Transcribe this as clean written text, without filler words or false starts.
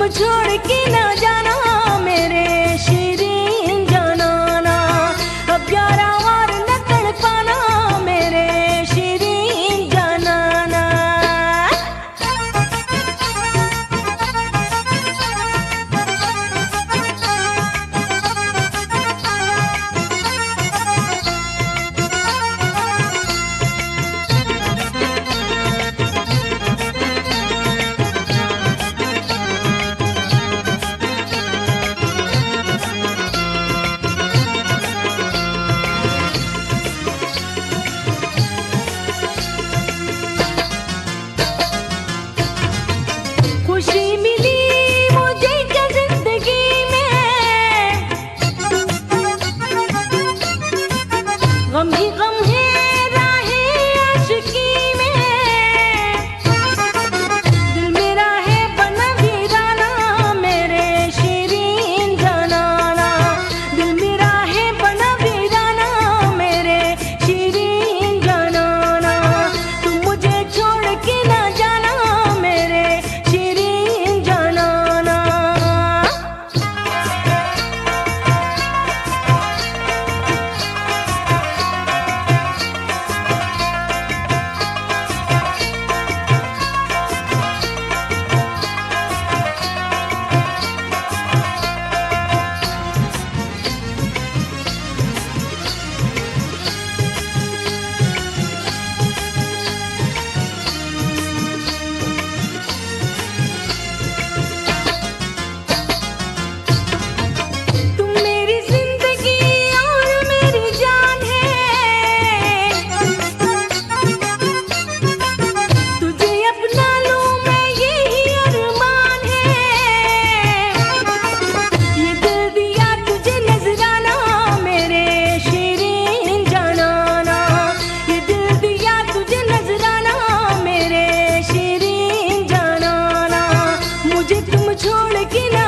छोड़ के ना जाना मेरे शीरीन जनाना, अब यारा और न तड़पाना मेरे शीरीन जनाना। खुशी मिली मुझे क्या जिंदगी में, गम ही गम है राहे आशिकी में। दिल मेरा है बना वीराना मेरे शीरीन जनाना, दिल मेरा है बना वीराना मेरे शीरीन जनाना। तुम मुझे छोड़ के ना जाना मेरे शीरीन जनाना। तुम मेरी जिंदगी और मेरी जान है, तुझे अपना लूं मैं यही अरमान है। ये दिल दिया तुझे नजराना मेरे शीरीन जनाना, ये दिल दिया तुझे नजराना मेरे शीरीन जनाना। मुझे तुम छोड़ के ना